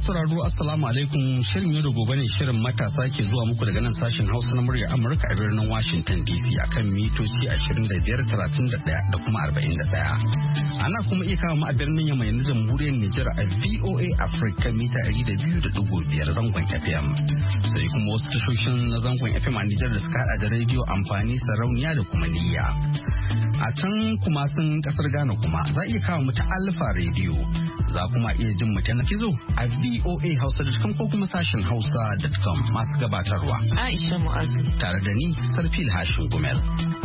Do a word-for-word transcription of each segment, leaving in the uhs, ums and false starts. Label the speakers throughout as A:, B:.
A: sauraro assalamu alaikum, shirin yau da gobe ne shirin matasa ke zuwa muku daga nan sashen Hausa na murya Amurka a birnin Washington D C akan mitoci ashirin da biyar, talatin da ɗaya da kuma arba'in da ɗaya. Ana kuma iya kama mu a birnin Yamai na jamhuriyar Nijar a V O A Africa mita ɗari da biyu da ɗigo biyar zangon F M. Sai kuma wasu tashoshin na zangon F M a Nijar da suka haɗa da rediyo amfani sarauniya da kuma niyya. A can kuma sun kasar Ghana kuma za iya kawo mu ta Alpha Radio. Za kuma iya jin mu ta na kizo a V O A Hausa dot com ko kuma sashen Hausa dot com masu gabatarwa.
B: Aisha Mu'azu.
A: Tare da ni Sarfil Hashin Gumel.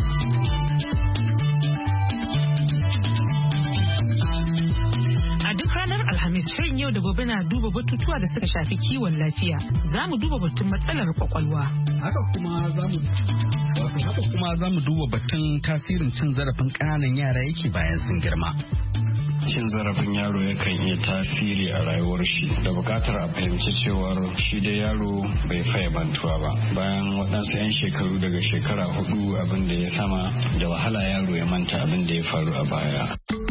B: Alhamis shirin yau da gobe na duba batutuwa da suka shafi kiwon lafiya. Za mu duba batun matsalar kwakwalwa.
A: Haka kuma za mu haka kuma za mu duba batun tasirin cin zarafin ƙananan yara yake bayan sun girma.
C: Cin zarafin yaro yakan iya tasiri a rayuwar shi da bukatar a fahimci cewar shi da yaro bai faye bantuwa ba. Bayan waɗansu 'yan shekaru daga shekara hudu abin da ya sama da wahala yaro ya manta abin da ya faru a baya.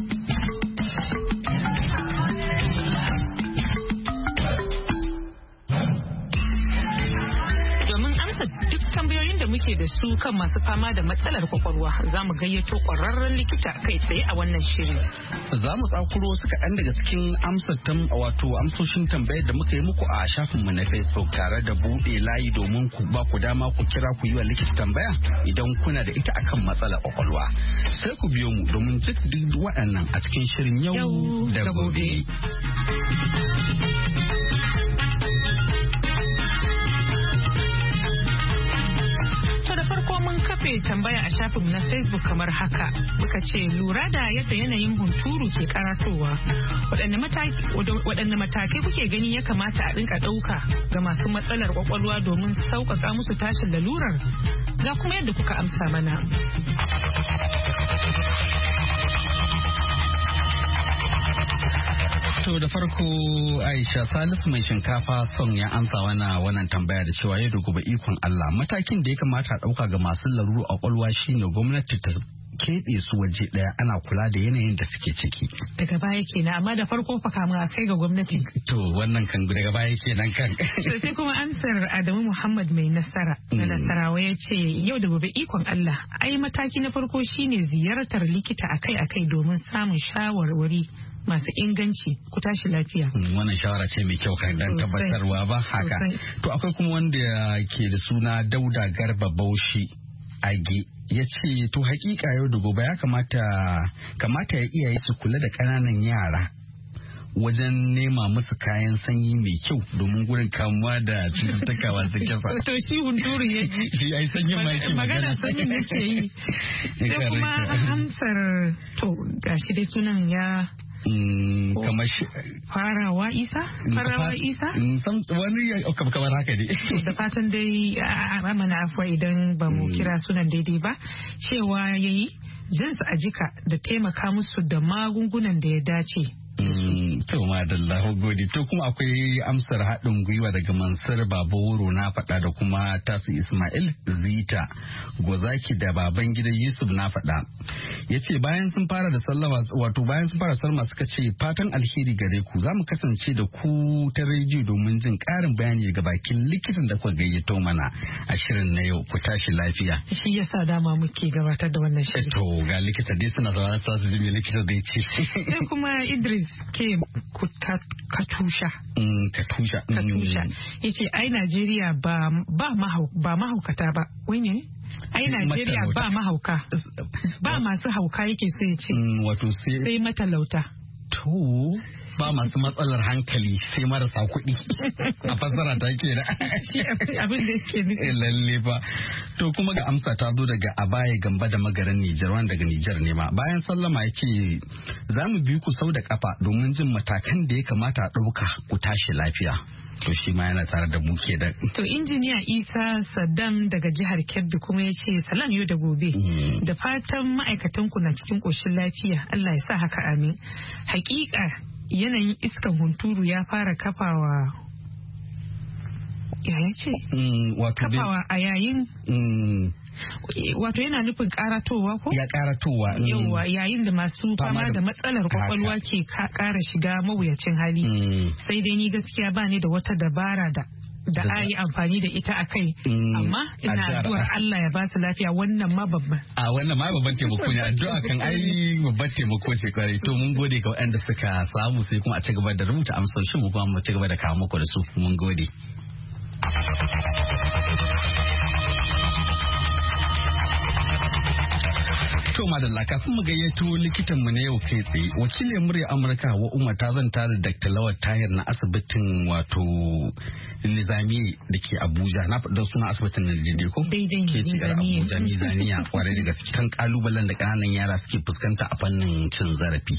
B: Muke da su kan masu fama da matsalar kwakwalwa za mu gayyato ƙwararren likita kai tsaye a wannan shirin.
A: Za mu tsakuro su kaɗan daga cikin amsar wato amsoshin tambayar da muka yi muku a shafinmu na Facebook tare da buɗe layi domin ku ba ku dama ku kira ku yi wa likita tambaya idan kuna da ita akan matsalar kwakwalwa. Sai ku biyo mu domin duk waɗannan a cikin shirin yau da gobe.
B: Kafe tambaya a shafinmu na Facebook kamar haka muka ce lura da yadda yanayin hunturu ke karatowa waɗanne matakai kuke gani ya kamata a rinka ɗauka ga masu matsalar kwakwalwa domin sauƙaƙa musu tashin lalurar ga kuma yadda kuka amsa mana.
A: To da farko Aisha Salisu mai shinkafa son ya amsa wana wannan tambaya da cewa ya gobe ikon Allah matakin da ya kamata a ɗauka ga masu laruru a kwalwa shine gwamnati ta keɓe su waje ɗaya ana kula da yanayin da suke ciki.
B: Daga baya kenan amma da farko fa kamun a kai ga gwamnati.
A: To wannan kan daga baya kenan kan.
B: To sai kuma ansar Adamu Muhammad mai nasara na Nasarawa ya ce yau da gobe ikon Allah ai mataki na farko shine ziyartar likita akai-akai domin samun shawarwari masu inganci ku tashi lafiya.
A: Wannan shawara ce mai kyau kan dan tabbatarwa ba haka. To akwai kuma wanda ke da suna Dauda Garba Baushi Age ya ce to hakika yau da gobe ya kamata kamata ya iyaye su kula da ƙananan yara wajen nema musu kayan sanyi mai kyau domin gurin kamuwa da cututtuka masu kisa.
B: To shi hunturu ya ji.
A: Shi ai sanyin ma yake
B: magana. sanyin yake yi. Sai kuma amsar to gashi dai sunan ya
A: Mm, kamar shi
B: farawa isa farawa isa
A: wani kamar haka ne
B: da fatan dai a mana afuwa idan ba mu kira sunan daidai ba cewa yayi jinsu a jika da taimaka musu da magungunan da ya dace.
A: To madallahu gode. To kuma akwai amsar haɗin gwiwa daga Mansur Baba Wuro na faɗa da kuma Tasu Ismail Zita Gozaki da baban gidan Yusuf na faɗa. Ya ce bayan sun fara da sallama wato bayan sun fara sallama suka ce fatan alheri gare ku za mu kasance da ku ta rediyo domin jin ƙarin bayani daga bakin likitan da kuka gayyato mana a shirin na yau ku tashi lafiya.
B: Shi yasa dama muke gabatar da wannan shirin.
A: To ga likita dai suna zaune sa su ji me likita zai ce.
B: Sai kuma Idris ke katusha.
A: Katusha.
B: Katusha. Yace ai Najeriya ba ba mahau ba mahaukata ba. Wani ai Najeriya ba mahauka. Ba masu hauka yake so ya ce.
A: Wato sai
B: sai matalauta.
A: To ba masu matsalar hankali sai marasa kuɗi a fassara ta ke da
B: abin da yake nufi
A: lalle ba. To kuma ga amsa ta zo daga Abaye Gamba da Magaran Nijar wanda daga Nijar ne ma bayan sallama ya ce za mu bi ku sau da kafa domin jin matakan da ya kamata a ɗauka ku tashi lafiya. To shi ma yana tare da mu ke da.
B: To injiniya Isa Saddam daga jihar Kebbi kuma ya ce salam yau da gobe da fatan ma'aikatan ku na cikin ƙoshin lafiya Allah ya sa haka amin. Hakika yanayin iskan hunturu ya fara kafawa ya ce kafawa a yayin wato yana nufin karatowa ko?
A: Ya karatowa.
B: Yawwa yayin da masu fama da matsalar kwakwalwa ke kara shiga mawuyacin hali. Sai dai ni gaskiya ba ni da wata dabara da da a yi amfani da ita a kai amma ina addu'ar Allah ya ba su lafiya wannan ma babban.
A: A wannan ma babban taimako ne addu'a kan ai babban taimako ce kwarai to mun gode ga waɗanda suka samu sai kuma a ci gaba da rubuta amsoshin mu kuma mu ci gaba da kawo muku da su mun gode. To madalla kafin mu gayyato likitan mu na yau kai tsaye wakilin murya Amurka wa Umar ta zanta da Doctor Lawal Tahir na asibitin wato Nizami da ke Abuja na faɗa suna asibitin Nizami ko?
B: Daidai
A: ke ce Abuja Nizamiya kwarai da gaske kan kalubalen da ƙananan yara suke fuskanta a fannin cin zarafi.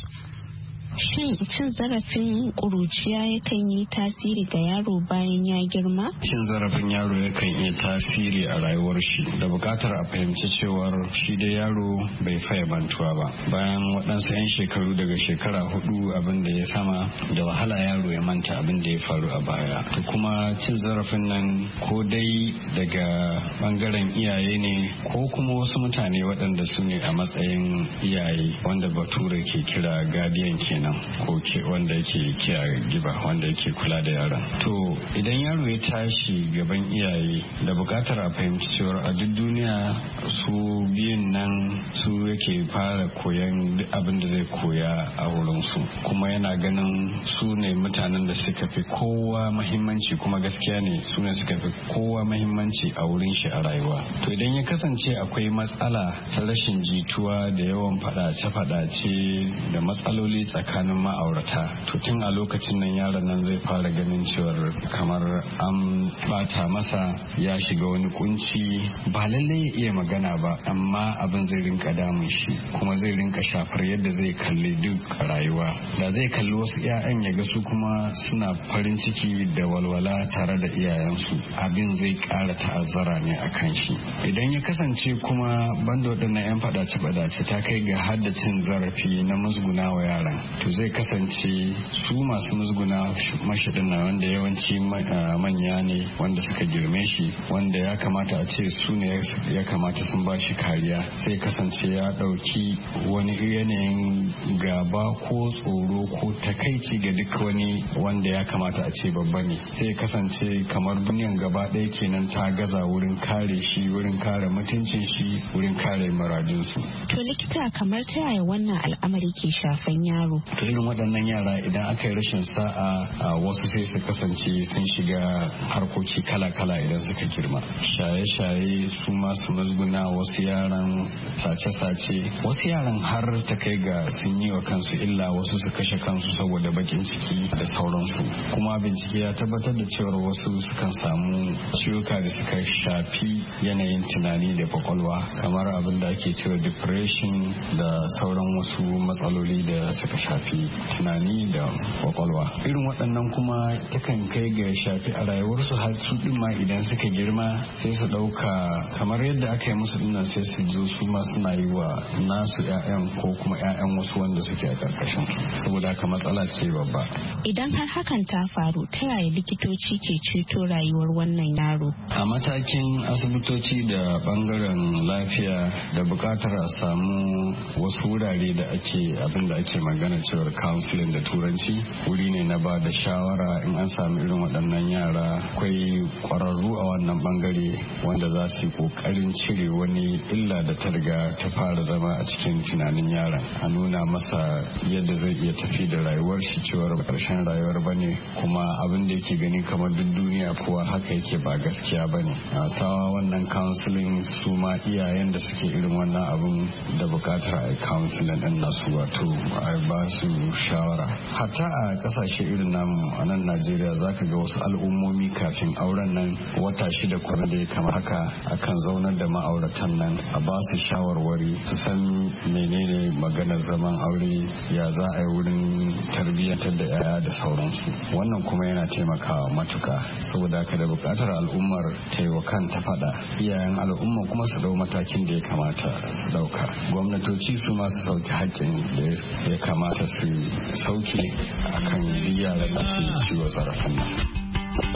D: Shin cin zarafin ƙuruciya yakan yi tasiri ga yaro bayan ya girma?
C: Cin zarafin yaro yakan iya tasiri a rayuwar shi da buƙatar a fahimci cewar shi da yaro bai faye bantuwa ba. Bayan waɗansu 'yan shekaru daga shekara hudu abin da ya sama da wahala yaro ya manta abin da ya faru a baya. To kuma cin zarafin nan ko dai daga bangaren iyaye ne ko kuma wasu mutane waɗanda su ne a matsayin iyaye wanda bature ke kira guardian kenan. ko ke wanda yake kiyaye giba wanda yake kula da yaron to idan yaro ya tashi gaban iyaye da bukatar a fahimci cewa a duk duniya su biyun nan su yake fara koyan duk abin da zai koya a wurin su kuma yana ganin su ne mutanen da suka fi kowa mahimmanci kuma gaskiya ne su ne suka fi kowa mahimmanci a wurin shi a rayuwa to idan ya kasance akwai matsala ta rashin jituwa da yawan fadace-fadace da matsaloli tsakanin tsakanin ma'aurata to tun a lokacin nan yaron nan zai fara ganin cewar kamar an bata masa ya shiga wani kunci ba lallai ya iya magana ba amma abin zai rinka damun shi kuma zai rinka shafar yadda zai kalli duk rayuwa da zai kalli wasu 'ya'yan ya ga su kuma suna farin ciki da walwala tare da iyayensu abin zai ƙara ta'azzara ne a kan shi idan ya kasance kuma banda waɗannan 'yan fadace-fadace ta kai ga haddacin zarafi na musguna wa yaran to zai kasance su masu musguna mashaɗin na wanda yawanci manya ne wanda suka girme shi wanda ya kamata a ce su ne ya kamata sun ba shi kariya sai kasance ya ɗauki wani yanayin gaba ko tsoro ko takaici ga duk wani wanda ya kamata a ce babba ne sai kasance kamar duniyan gaba ɗaya kenan ta gaza wurin kare shi wurin kare mutuncin shi wurin kare muradinsu.
D: To likita kamar ta yaya wannan al'amari ke shafan yaro?
C: To irin waɗannan yara idan aka yi rashin sa'a a wasu sai su kasance sun shiga harkoki kala-kala idan suka girma shaye-shaye su masu musguna wasu yaran sace-sace wasu yaran har ta kai ga sun yi wa kansu illa wasu su kashe kansu saboda bakin ciki da sauransu kuma bincike ya tabbatar da cewar wasu sukan samu ciwuka da suka shafi yanayin tunani da kwakwalwa kamar abin da ake cewa depression da sauran wasu matsaloli da suka shafi tunani da kwakwalwa irin waɗannan kuma takan kai ga shafi a rayuwarsu har su ɗin ma idan suka girma sai su ɗauka kamar yadda aka yi musu dinnan sai su zo su ma suna yi wa nasu 'ya'yan ko kuma 'ya'yan wasu wanda suke a ƙarƙashin saboda haka matsala ce babba.
D: Idan har hakan ta faru ta yaya likitoci ke ceto rayuwar wannan yaro?
C: A matakin asibitoci da bangaren lafiya da buƙatar a samu wasu wurare da ake abin da ake magana cewar counseling da turanci wuri ne na ba da shawara in an samu irin waɗannan yara akwai ƙwararru a wannan bangare wanda za su yi ƙoƙarin cire wani illa da ta riga ta fara zama a cikin tunanin yaron a nuna masa yadda zai iya tafi da rayuwar shi cewar ƙarshen rayuwar bane kuma abin da yake gani kamar duk duniya kowa haka yake ba gaskiya bane ta wannan counseling su ma iyayen da suke irin wannan abin da bukatar a yi counseling din nasu wato a ba su shawara hatta a kasashe irin namu a nan Najeriya zaka ga wasu al'ummomi kafin auren nan wata shida kuma da ya kama haka akan zaunar da ma'auratan nan a ba su shawarwari su san menene maganar zaman aure ya za a yi wurin tarbiyyantar da yaya da sauransu wannan kuma yana taimakawa matuka saboda haka da bukatar al'ummar taiwakan ta fada iyayen al'umma kuma su dau matakin da ya kamata su dauka gwamnatoci su ma su sauke haƙƙin da ya kamata su sauke akan yaran da ke ciwo zarafin nan.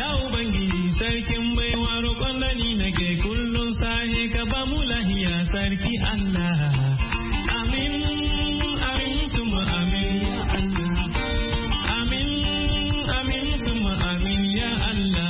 E: Ya Ubangiji sarkin baiwa roƙon da ni nake kullum sahe ka ba mu lahiya sarki Allah. Amin, amin, suma amin ya Allah. Amin, amin, suma amin ya Allah.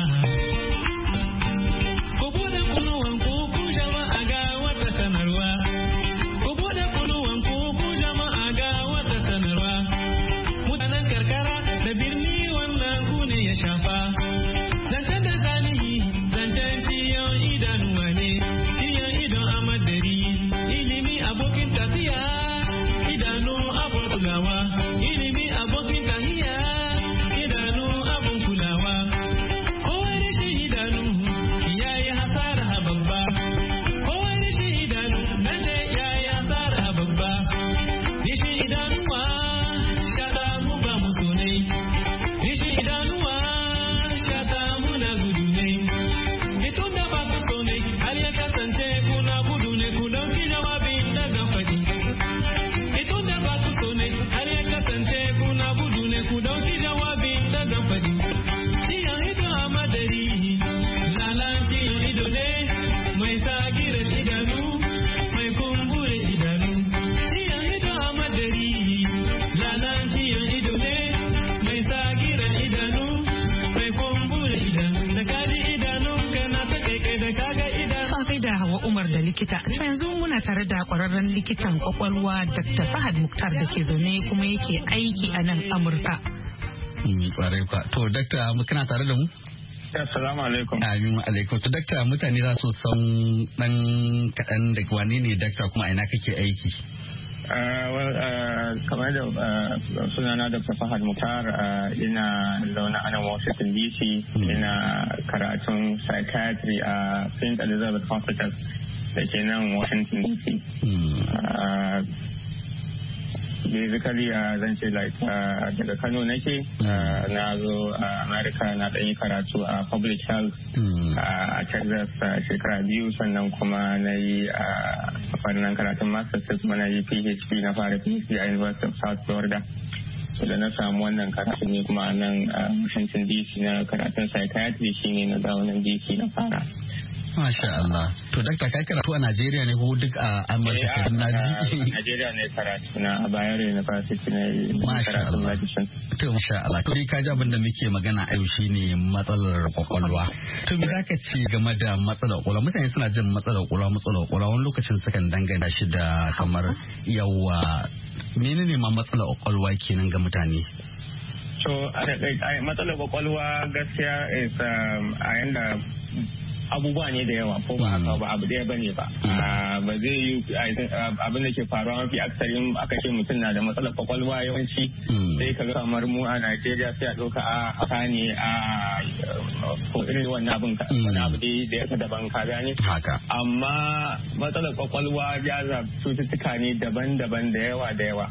E: Ku bude kunuwan ku ku jama'a ga wata sanarwa. Ku bude kunuwan ku ku jama'a ga wata sanarwa. Mutanen karkara da birni wannan ku ne ya shafa. Zancen da zanihi, zancen ciyon idanuwa ne, ciyon idon amadari, ilimi abokin tafiya, idanu abun kulawa, ilimi abokin tahiya, idanu abun kulawa. Kowane shi idanu ya yi hasara babba, kowane shi idanu nan da ya yi hasara babba. Rishi idanuwa, shaɗa mu ba mu sonai, rishi idanuwa, shaɗa mu na gudu ne. Itun da ba ku sonai, har ya kasance kuna gudu ne ku ɗauki jawabin daga faɗi. Itun da ba ku sonai, har ya kasance kuna gudu ne ku ɗauki jawabin daga faɗi. Ciyan ido a madari, lalan ciyan ido ne, mai sagira idanu, mai kumbure idanu. Ciyan ido a madari, lalan ciyan ido ne, mai sagira idanu, mai kumbure idanu. Da kaji idanun kana ta kaikai da kaga idanu.
B: Sa kai da Hawa Umar da likita. To yanzu muna tare da kwararren likitan kwakwalwa Doctor Fahad Muktar da ke zaune kuma yake aiki a nan Amurka.
A: Kwarai kwa. To, dakta kana tare da mu?
C: Assalamu alaikum.
A: Amin alaikum. To, dakta mutane za su san dan kaɗan da wane ne dakta kuma ina kake aiki?
C: Kamar da sunana Doctor Fahad Muktar, ina zaune a nan Washington D C, ina karatun psychiatry a Saint Elizabeth Hospital da ke nan Washington D C. Basically zan ce like daga Kano nake, na zo a America na ɗan yi karatu a public health a Texas shekara biyu, sannan kuma na yi a fannin karatun masters kuma na yi PhD, na fara PhD a University of South Florida. So da na samu wannan karatu ne kuma nan a Washington D C na karatun psychiatry shine na dawo nan D C na fara.
A: Masha Allah. To dakta kai karatu a Najeriya ne ko duk a Amurka ka na ji?
C: Najeriya ne karatu na a Bayero University ne karatun medicine.
A: To masha Allah. To dai ka ji abin da muke magana a yau shine matsalar kwakwalwa. To me zaka ce game da matsalar kwakwalwa? Mutane suna jin matsalar kwakwalwa, matsalar kwakwalwa wani lokacin sukan dangana shi da kamar yawa. Menene ma matsalar kwakwalwa kenan ga mutane?
C: So matsalar kwakwalwa gaskiya is a yanda abubuwa ne da yawa ko ba haka ba abu daya bane ba ba zai yi abin da ke faruwa mafi aksarin aka ce mutum na da matsalar kwakwalwa yawanci sai ka ga kamar mu a Najeriya sai a ɗauka a haka ne a ko irin wannan abin ka wani abu dai da ya daban ka gane amma matsalar kwakwalwa ya za cututtuka ne daban-daban da yawa da yawa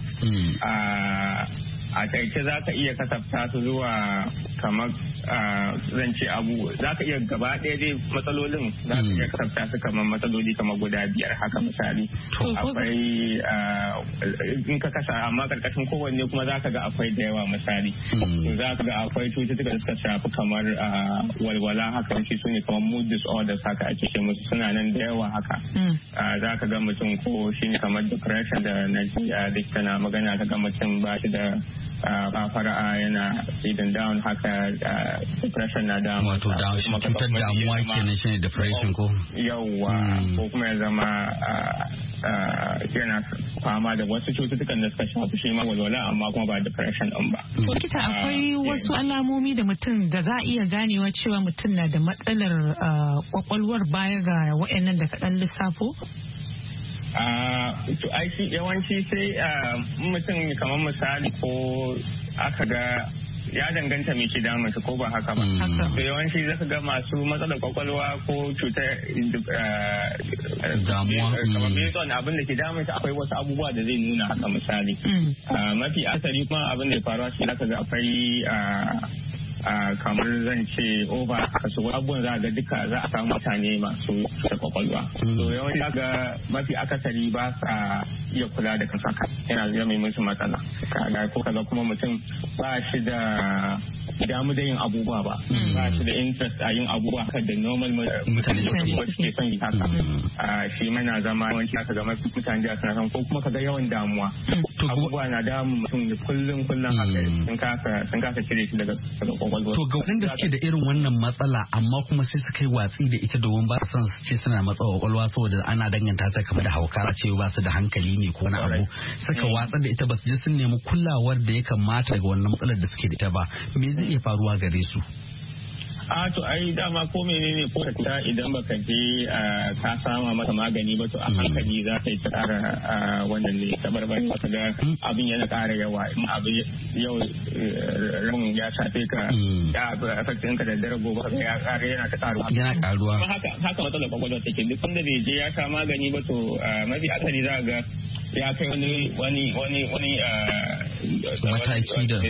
C: a takaice za ka iya kasafta su zuwa kamar zance abu za ka iya gaba ɗaya dai matsalolin za ka iya kasafta su kamar matsaloli kamar guda biyar haka misali akwai in ka kasa amma karkashin kowanne kuma za ka ga akwai da yawa misali za ka ga akwai cututtuka da suka shafi kamar walwala haka shi su ne kamar mood disorders haka ake ce musu suna nan da yawa haka za ka ga mutum ko shi ne kamar depression da na likita na magana ka ga mutum ba shi da ba fara'a yana feeding down haka depression na damu
A: wato cutar damuwa kenan shine depression ko
C: yawwa ko kuma ya zama yana fama da wasu cututtukan da suka shafi shi ma walwala amma kuma ba depression din ba.
B: Likita akwai wasu alamomi da mutum da za a iya ganewa cewa mutum na da matsalar kwakwalwar baya ga waɗannan da kaɗan lissafo?
C: to aiki yawanci sai mutum kamar misali ko aka ga ya danganta mai ke damunsa ko ba haka ba. To yawanci zaka ga masu matsalar kwakwalwa ko cutar
A: damuwa
C: kamar bezon abin da ke damunsa akwai wasu abubuwa da zai nuna haka misali. Mafi asali kuma abin da ya faruwa shi zaka ga akwai kamar zan ce over kaso abubuwan za a ga duka za a samu mutane masu
F: kwakwalwa. So yawanci ga mafi akasari ba sa iya kula da kansa yana zai mai musu matsala. Kaga ko kaga kuma mutum ba shi da damu da yin abubuwa ba, ba shi da interest a yin abubuwa kan da normal mutane suke son yi haka. Shi mana zama yawanci aka ga mafi mutane da suna san ko kuma kaga yawan damuwa. Abubuwa na damun mutum da kullum kullum haka sun kasa sun kasa cire shi daga kwakwalwa.
A: To ga waɗanda suke da irin wannan matsala amma kuma sai su kai watsi da ita domin ba su san su ce suna matsawa kwakwalwa saboda ana danganta ta kamar da hauka a ce ba su da hankali ne ko wani abu suka watsar da ita ba su je sun nemi kulawar da ya kamata daga wannan matsalar da suke da ita ba me zai iya faruwa gare su?
F: a to ai dama ko menene ko ta idan baka je ka sama masa magani ba to a hankali za ka yi tsara wannan ne tabarbari ka ga abin yana ƙara yawa in abin yau ran ya shafe ka ya affectin ka da dare gobe ka ya ƙara yana ta ƙaruwa
A: yana ƙaruwa
F: haka haka matsalar kwakwalwa take duk wanda bai je ya sha magani ba to mafi akali za ga ya kai wani wani wani wani
A: mataki da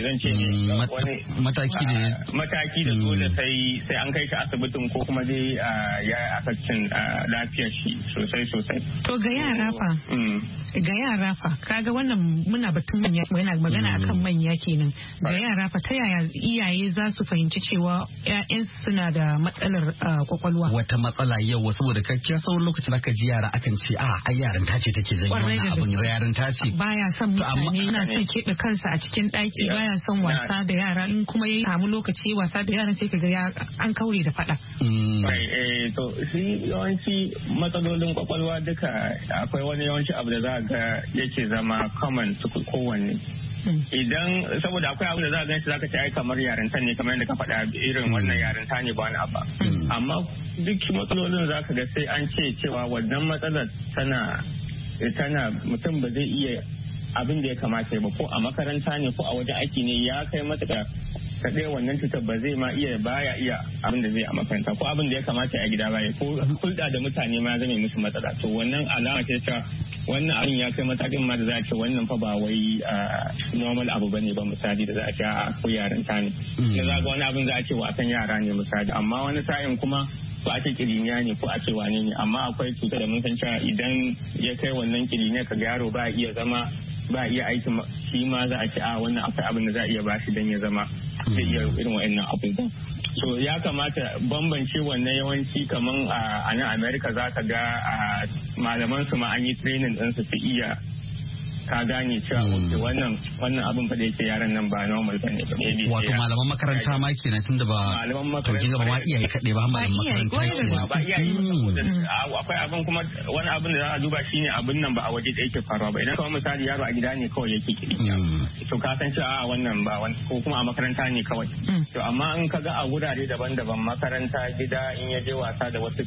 A: mataki da
F: mataki da dole sai sai an kai shi asibitin ko kuma dai ya yi affectin lafiyar shi sosai sosai.
B: To ga yara fa ga yara fa kaga wannan muna batun manya yana magana akan manya kenan ga yara fa ta yaya iyaye za su fahimci cewa ƴaƴan suna da matsalar kwakwalwa
A: wata matsala yau saboda kakkiya sauran lokacin aka ji yara akan ce a ai yaran ta ce take janyo wannan abin yaran ta ce
B: baya son mutane yana son keɓe kansa a cikin ɗaki baya son wasa da yara in kuma ya samu lokaci wasa da yaran sai kaga ya an kaure da faɗa.
F: to shi yawanci matsalolin kwakwalwa duka akwai wani yawanci abu da za ga yake zama common su kowanne idan saboda akwai abu da za a ganshi zaka ce ai kamar yarinta ne kamar yadda ka faɗa irin wannan yarinta ne ba wani abu amma duk matsalolin zaka ga sai an ce cewa wannan matsalar tana tana mutum ba zai iya abin da ya kamata ba ko a makaranta ne ko a wajen aiki ne ya kai matuƙa ta ɗaya wannan cutar ba zai ma iya baya iya abin da zai a makaranta ko abin da ya kamata a gida baya ko hulɗa da mutane ma zame musu matsala to wannan alama ce ta wannan abin ya kai matakin ma da za a ce wannan fa ba wai normal abu bane ba misali da za a ce a ko yarinta ne da za ga wani abin za a ce wasan yara ne misali amma wani sa'in kuma ko a ce kiriniya ne ko a ce wane ne amma akwai cuta da mun san cewa idan ya kai wannan kiriniya ka ga yaro ba iya zama ba iya aiki shi ma za a ce a wannan akwai abin da za a iya bashi dan ya zama zai iya irin wa'annan abubuwan so ya kamata bambance wannan yawanci kaman a nan America za ka ga malaman su ma an yi training din su su iya ka gane cewa wannan wannan abin fa da yake yaran nan ba normal bane ba
A: wato malaman makaranta ma kenan tunda ba to kinga ba ma iyaye kade ba malaman makaranta
F: ba iyaye akwai abin kuma wani abin da za a duba shine abin nan ba a waje da yake faruwa ba idan kawai misali yaro a gida ne kawai yake kiri to ka san cewa a wannan ba ko kuma a makaranta ne kawai to amma in ka ga a gurare daban-daban makaranta gida in ya je wasa da wasu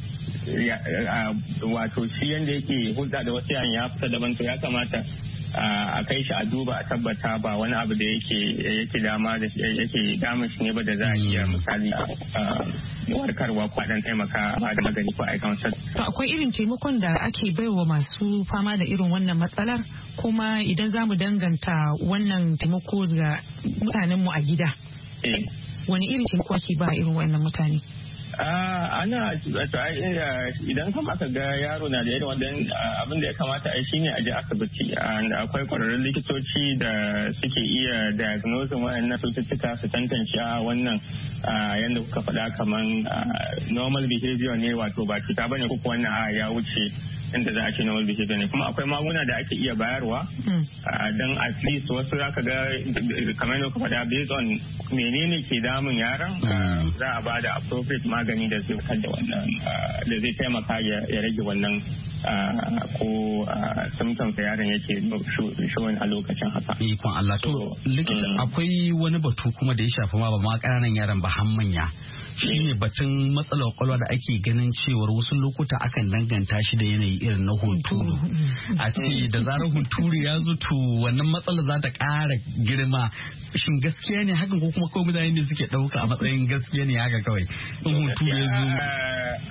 F: wato shi yanda yake hulɗa da wasu yaran ya fita daban to ya kamata a kai shi a duba a tabbata ba wani abu da yake yake dama da yake damun shi ne ba da za a iya misali warkarwa ko dan taimaka ba da magani ko aikan sa.
B: To akwai irin taimakon da ake baiwa masu fama da irin wannan matsalar kuma idan zamu danganta wannan taimako ga mutanen mu a gida. Wani irin taimako ake ba irin wannan mutane?
F: ana idan kama aka ga yaro na da irin wannan abin da ya kamata a yi shine a je asibiti da akwai kwararrun likitoci da suke iya diagnosing waɗannan cututtuka su tantance a wannan yadda kuka faɗa kaman normal behavior ne wato ba cuta bane ko wannan a ya wuce inda za a ce normal behavior ne kuma akwai magunguna da ake iya bayarwa don at least wasu za ka ga kamar yadda kuka faɗa based on menene ke damun yaron za a ba da appropriate magani da zai fitar da wannan da zai taimaka ya rage wannan ko symptoms da yaron yake showing a lokacin haka.
A: Ikon Allah to likita akwai wani batu kuma da ya shafi ma ba ma ƙananan yaran ba har manya. Shi ne batun matsalar kwakwalwa da ake ganin cewar wasu lokuta akan danganta shi da yanayi irin na hunturu. A ce da zarar hunturu ya zutu wannan matsalar za ta ƙara girma. Shin gaskiya ne hakan ko kuma kawai mutane ne suke ɗauka a matsayin gaskiya ne haka kawai in hunturu ya zo?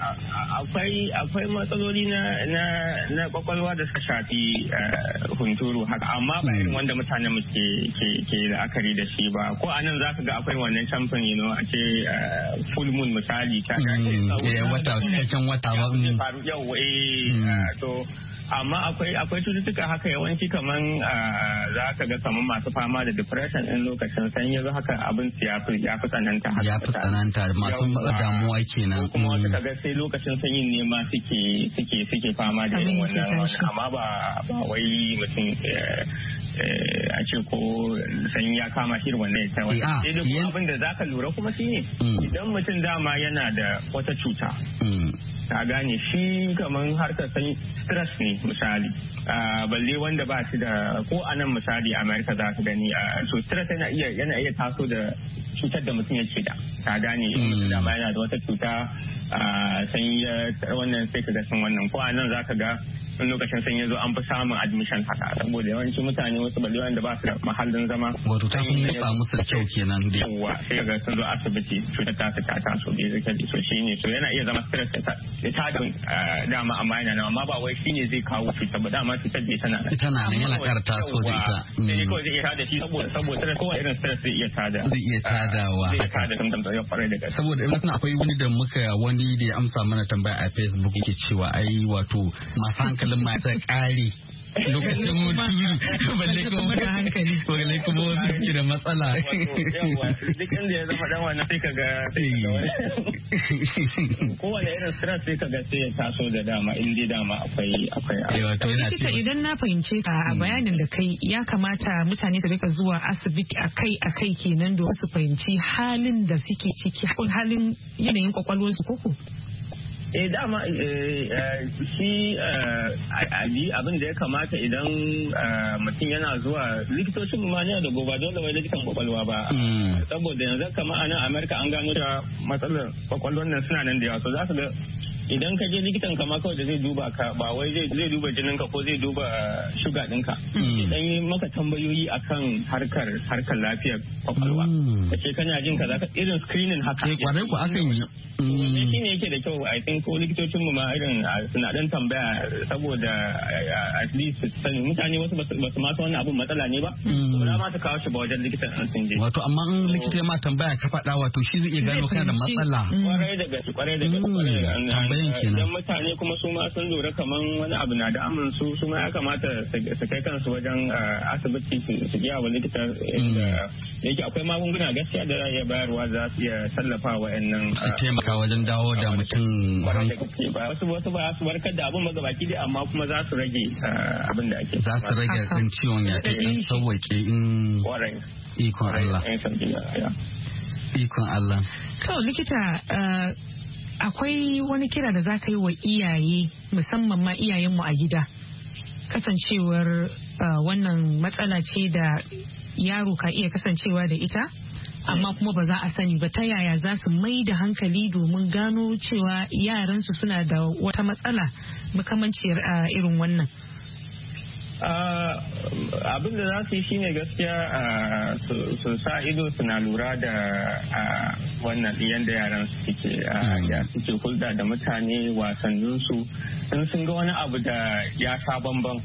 F: akwai akwai matsaloli na na na kwakwalwa da suka shafi hunturu haka amma ba irin wanda mutane mu ke ke la'akari da shi ba ko anan zaka ga akwai wannan camfin you know a ce full moon misali ta
A: ga wata cikin wata ba
F: faru yau eh to amma akwai akwai cututtuka haka yawanci kaman za ka ga kaman masu fama da depression din lokacin sanyi yanzu haka abin ya fi ya fi tsananta haka
A: ya fi tsananta masu damuwa kenan
F: kuma wasu kaga sai lokacin sanyin ne ma suke suke suke fama da irin wannan amma ba ba wai mutum a ce ko sanyi ya kama shi da wannan ita wannan sai dai abin da zaka lura kuma shine idan mutum dama yana da wata cuta ka gane shi kamar harkar sanyi stress ne misali balle wanda ba shi da ko a nan misali a America za ka gani so stress yana iya yana iya taso da cutar da mutum yake da ka gane dama yana da wata cuta sanyi wannan sai ka ga sun wannan ko a nan za ka ga in lokacin sanyi zo an fi samun admission haka saboda yawanci mutane wasu balle wanda ba su da mahallin zama
A: wato ta kun nufa musu kyau kenan dai
F: yawa sai ga sun zo asibiti cutar ta ta taso bai zai kaji so shine so yana iya zama stress ta ta da dama amma yana nan amma ba wai shine zai kawo cutar ba dama cutar bai tana nan
A: tana nan yana ƙara taso da ita
F: sai kawai zai iya tada shi saboda saboda kowa irin stress zai iya tada
A: zai iya tadawa
F: zai tada dum da ya fara daga
A: saboda in akwai wani da muka wani da ya amsa mana tambaya a Facebook yake cewa ai wato masu hankalin mata ƙari lokacin mutu balle kuma da hankali balle kuma wasu suke da matsala
F: duk inda ya zama dan wannan sai kaga kowane irin stress sai kaga sai ya taso da dama in dai dama akwai akwai
B: wato yana cewa idan na fahimce ka a bayanin da kai ya kamata mutane su rika zuwa asibiti akai akai kenan don su fahimci halin da suke ciki halin yanayin kwakwalwarsu koko
F: eh dama shi ali abin da ya kamata idan mutum yana zuwa likitocin ma ne da gobe dole wai likitan kwakwalwa ba saboda yanzu kamar a nan Amerika an gano da matsalar kwakwalwar nan suna nan da yawa so za su ga idan ka je likitan ka ma kawai da zai duba ka ba wai zai zai duba jinin ka ko zai duba shuga ɗinka idan yi maka tambayoyi akan harkar harkar lafiyar kwakwalwa kace kana jin kaza ka irin screening haka
A: eh kwarai ku akan yi
F: wannan shine yake da kyau I think ko likitocin mu ma irin suna dan tambaya saboda at least sani mutane wasu basu ma san wannan abun matsala ne ba to da ma ta kawo shi ba wajen likitan an sun je
A: wato amma in likita ma tambaya ka faɗa wato shi zai iya gano kana da matsala
F: kwarai da gaske kwarai da gaske idan mutane kuma su ma sun lura kaman wani abu na da amin su su ma ya kamata su kai kansu wajen asibiti su biya wa likita da yake akwai magunguna gaskiya da za iya bayarwa za su iya tallafa wa yannan
A: taimaka wajen dawo da mutum
F: wasu wasu ba su warkar da abin magabaki dai amma kuma za su rage abin da ake
A: za su rage kan ciwon ya ɗan sauwake in ikon Allah ikon Allah
B: to likita akwai wani kira da za ka yi wa iyaye musamman ma iyayenmu a gida kasancewar wannan matsala ce da yaro ka iya kasancewa da ita amma kuma ba za a sani ba ta yaya za su mai da hankali domin gano cewa yaransu suna da wata matsala makamanciyar irin wannan
F: abin da za su yi shine gaskiya su sa ido suna lura da wannan yadda yaran su suke ya suke hulɗa da mutane wasanninsu in sun ga wani abu da ya sha bamban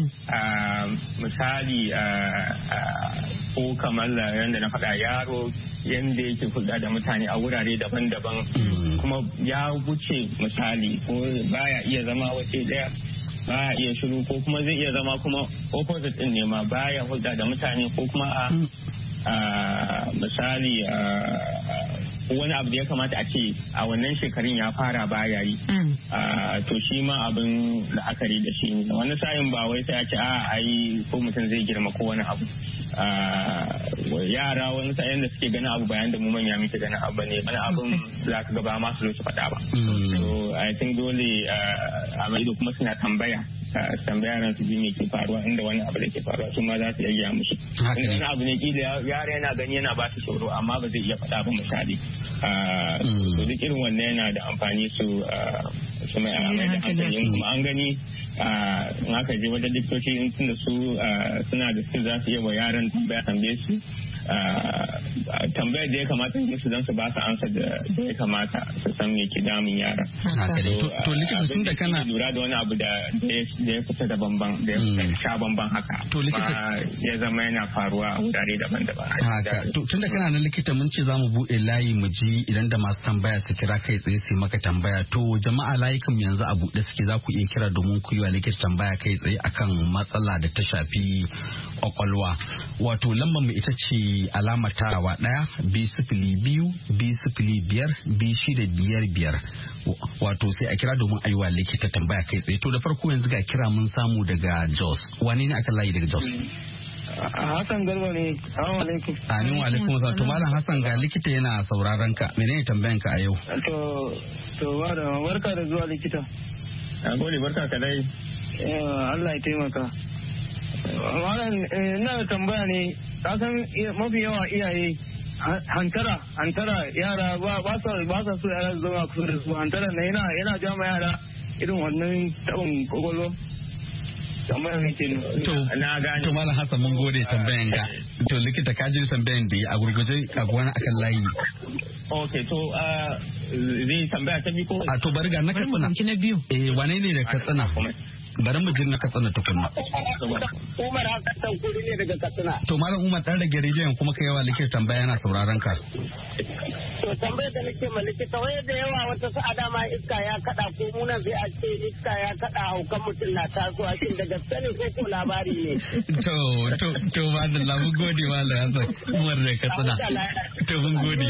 F: misali ko kamar yadda na faɗa yaro yadda yake hulɗa da mutane a wurare daban-daban kuma ya wuce misali ko baya iya zama waje ɗaya baya iya shiru ko kuma zai iya zama kuma opposite din ne ma baya hulɗa da mutane ko kuma a misali wani abu da ya kamata a ce a wannan shekarun ya fara baya yi to shi ma abin la'akari da shi ne wani sa'in ba wai sai a ce a ai ko mutum zai girma ko wani abu yara wani sa'in da suke ganin abu bayan da mu manya muke ganin abu ne wani abin za ka gaba ma su zo su faɗa ba so I think dole a mai kuma suna tambaya tambaya ran su ji me ke faruwa inda wani abu da ke faruwa su ma za su iya musu wani abu ne kila yara yana gani yana ba su tsoro amma ba zai iya faɗa ba misali to duk irin wannan yana da amfani su su mai amai da hankali kuma an gani in aka je wajen likitoci in tunda su suna da su za su iya wa yaran tambaya tambaye su tambayar da ya kamata su don su ba su ansa da ya kamata su san me ke damun yara.
A: To likita tun da kana
F: lura da wani abu da ya fita da bamban da ya fita sha bamban haka.
A: To likita
F: ya zama yana faruwa a wurare daban-daban.
A: Haka to tun da kana na likita mun ce za mu buɗe layi mu ji idan da masu tambaya su kira kai tsaye su maka tambaya to jama'a layukan yanzu a buɗe suke za ku iya kira domin ku yi wa likita tambaya kai tsaye akan matsala da ta shafi kwakwalwa. Wato lambar mu ita ce alamar tarawa ɗaya biyu sifili biyu biyu sifili biyar biyu shida biyar biyar wato sai a kira domin ayiwa likita tambaya kai tsaye to da farko yanzu ga kira mun samu daga Jos wani ne akan layi daga Jos?
G: Hassan Garba ne. Assalamu alaikum.
A: Amin wa alaikum salam. To malam Hassan ga likita yana sauraron ka. Menene tambayan ka a yau?
G: To to ba da barka da zuwa likita.
F: Na gode barka ka dai.
G: Allah ya taimaka. Malam ina da tambaya ne. Ka san mafi yawa iyaye hantara hantara yara ba ba sa ba sa so yara zama kusa da su hantara na yana yana jama yara irin wannan tabin kokolo. Tambayar ne ke
A: to na gane to malam Hassan mun gode tambayan ga to likita ka ji tambayan da a gurguje a gwana akan layi.
F: Okay to zai tambaya ta biyu ko
A: a to bari ga na katsina
B: na biyu
A: eh wane ne da katsina bari mu jin na katsina tukunna.
G: Umar Hassan kuri ne daga Katsina.
A: To malam Umar dan rage rediyon kuma kai yawa likita tambaya yana sauraron ka.
G: To tambayar da nake ma likita wai da yawa wata sa'a ma iska ya kada ko munan sai a ce iska ya kada haukan mutum na taso a cikin da gaske ne ko ko labari ne.
A: To to to madalla mun gode malam Hassan Umar da Katsina. To mun gode.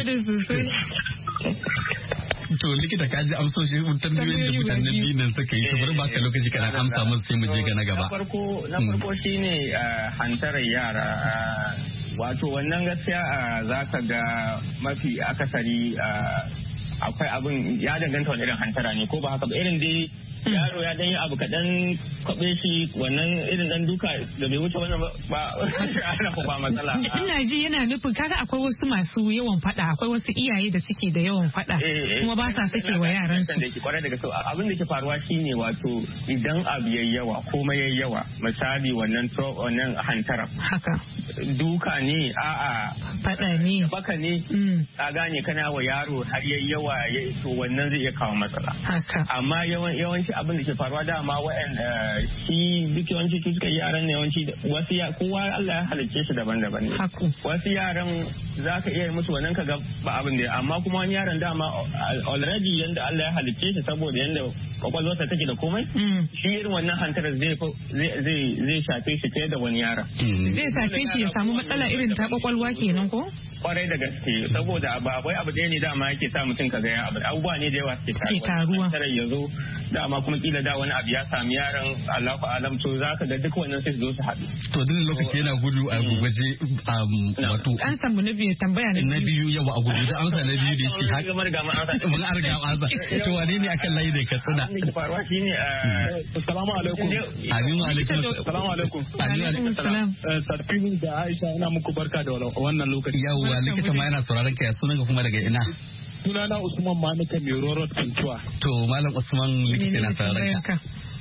A: To likita ka ji amsoshi tambayoyin da mutanen biyu nan suka yi to bari baka lokaci kana amsa musu sai mu je ga na gaba.
F: Na farko na farko shine hantarar yara wato wannan gaskiya zaka ga mafi akasari akwai abin ya danganta wani irin hantara ne ko ba haka ba irin dai yaro ya dan yi abu kaɗan kwaɓe shi wannan irin dan duka da bai wuce wannan ba ana ba matsala.
B: Ina ji yana nufin kaga akwai wasu masu yawan faɗa akwai wasu iyaye da suke da yawan faɗa kuma ba sa sake wa yaran su.
F: Da ke kwarai da gaske abin da ke faruwa shine wato idan abu yayi yawa komai yayi yawa misali wannan wannan hantara.
B: Haka.
F: Duka ne a'a.
B: Faɗa ne.
F: Baka ne. Ka gane kana wa yaro har yayi yawa to wannan zai iya kawo matsala.
B: Haka.
F: Amma yawanci abin da ke faruwa dama wa'an shi duk yawanci cutukan yaran ne yawanci wasu ya kowa Allah ya halicce shi daban-daban ne. Wasu yaran za ka iya musu wannan ka ga ba abin da amma kuma wani yaran dama already yanda Allah ya halicce shi saboda yanda kwakwalwarsa take da komai shi irin wannan hantarar zai zai zai shafe shi fiye da wani yaran.
B: Zai shafe shi ya samu matsala irin ta kwakwalwa kenan ko?
F: Kwarai da gaske saboda ba wai abu ɗaya ne dama yake sa mutum ka ga ya abu abubuwa ne da yawa suke
B: taruwa.
F: Hantarar ya zo dama kuma kila da wani abu ya sami yaron Allahu alam to zaka ga duk wannan sai su zo su haɗu.
A: To duk lokaci yana gudu a gugwaje wato
B: an samu na biyu tambaya
A: na biyu yawa a gugwaje amsa na biyu da yace haka
F: mun riga mun amsa
A: mun riga mun amsa to wane ne akan layi da Katsina
F: ne faruwa shine assalamu alaikum
A: amin wa alaikum
F: assalamu alaikum
B: alaikum salam
F: Sarfin da Aisha ina muku barka da wannan lokaci
A: yawa likita ma yana sauraron ka ya sunan ka kuma daga ina
F: sunana Usman Manuka mai Rorot Kuntuwa.
A: To Malam Usman likita na tare ka.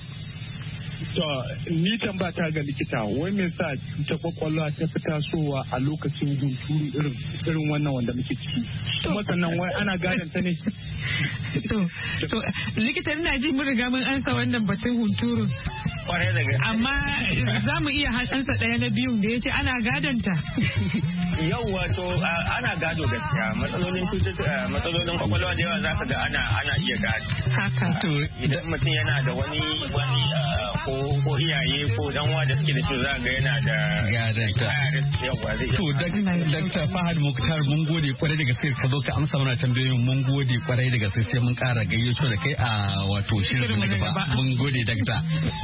F: To ni tambata ga likita wai me yasa ta kwakwalwa ta fi tasowa a lokacin hunturu irin irin wannan wanda muke ciki. Kuma sannan wai ana gadon ta ne.
B: To to likita ina ji mun riga mun ansa wannan batun hunturu.
F: Kwarai da gaske.
B: Amma za mu iya ansa ɗaya na biyun da ya ce ana gadon ta.
F: Yau wato ana gado gaskiya matsalolin matsalolin kwakwalwa da yawa za ka ga ana ana iya gado.
B: Haka.
F: To idan mutum yana da wani wani ko ko iyaye ko dan uwa da suke da shi za ga yana da
A: gadon ta.
F: Yawa zai.
A: To Dakta Fahad Muktar mun gode kwarai da gaske ka zo ka amsa mana tambayoyin mun gode kwarai da gaske sai mun ƙara gayyato da kai a wato shirin na gaba mun gode Dakta.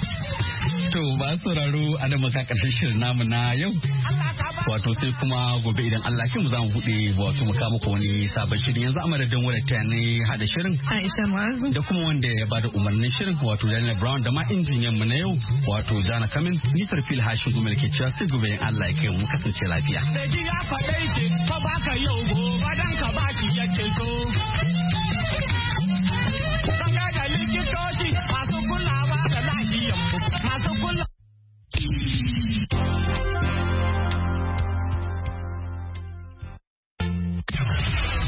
A: To ba sauraro a nan muka karshen shirin namu na yau. Wato sai kuma gobe idan Allah kin za mu bude wato mu kawo muku wani sabon shirin yanzu a madadin wadda ne hada shirin.
B: Aisha Mazu.
A: Da kuma wanda ya bada umarnin shirin wato Daniel Brown da ma injiniyan mu na yau wato Jana Kamin ni Sarfil Hashin Gumel ke cewa sai gobe in Allah ya kai mu kasance lafiya.